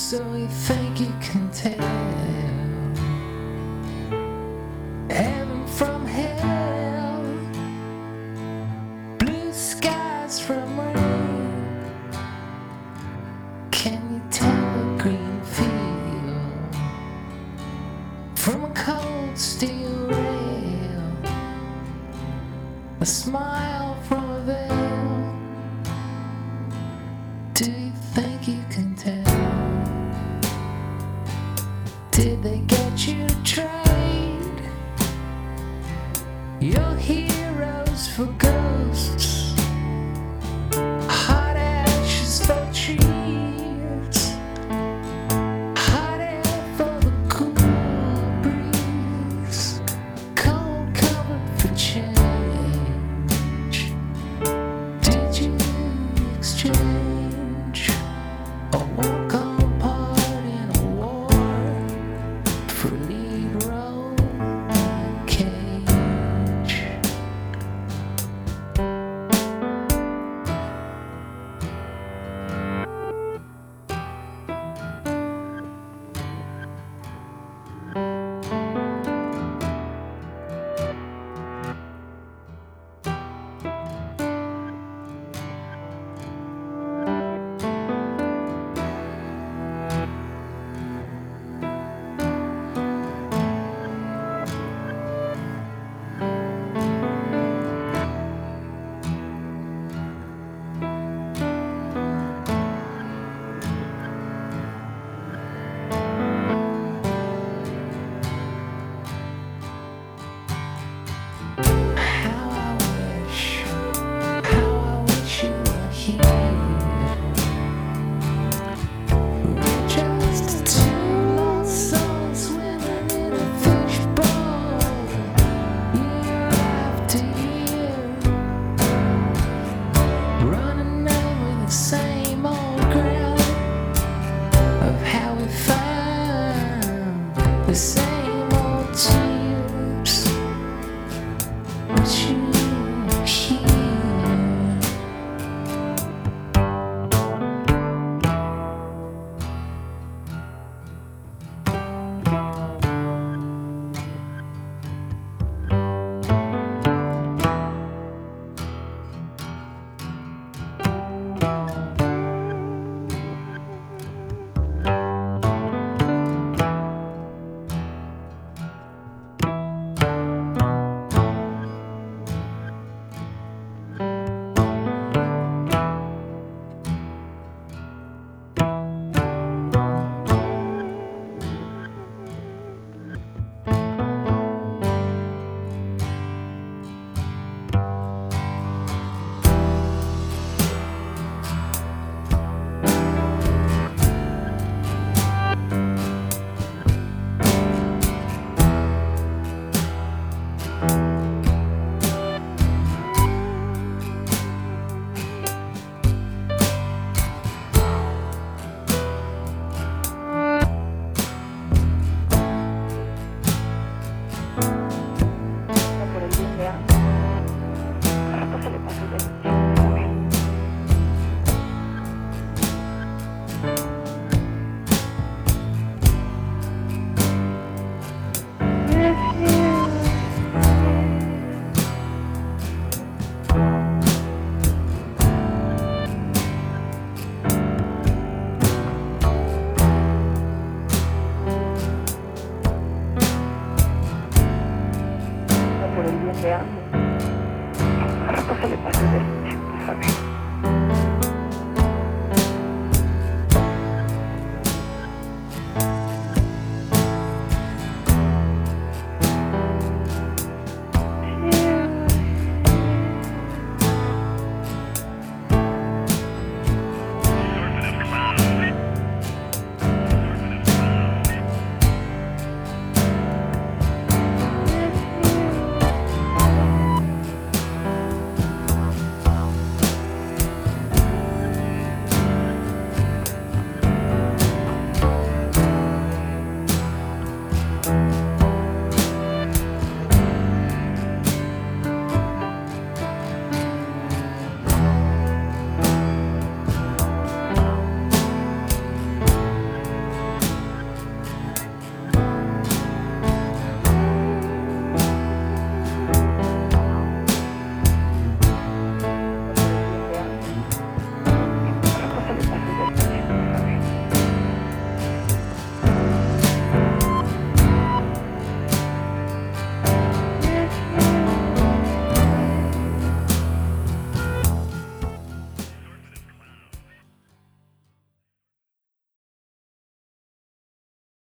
So you think you can tell heaven from hell, blue skies from rain? Can you tell a green field from a cold steel rail, a smile from a veil? Do you think you can tell? Did they get you to trade your heroes for ghosts, hot ashes for cheers, hot air for the cool breeze, cold covered for change? Did you exchange a walk on part in a war for lead role in a cage? Same old ground of how we found the same old tears, but you here. Por el bien de ambos. A rato se le pasa el tiempo. Por el bien de ambos.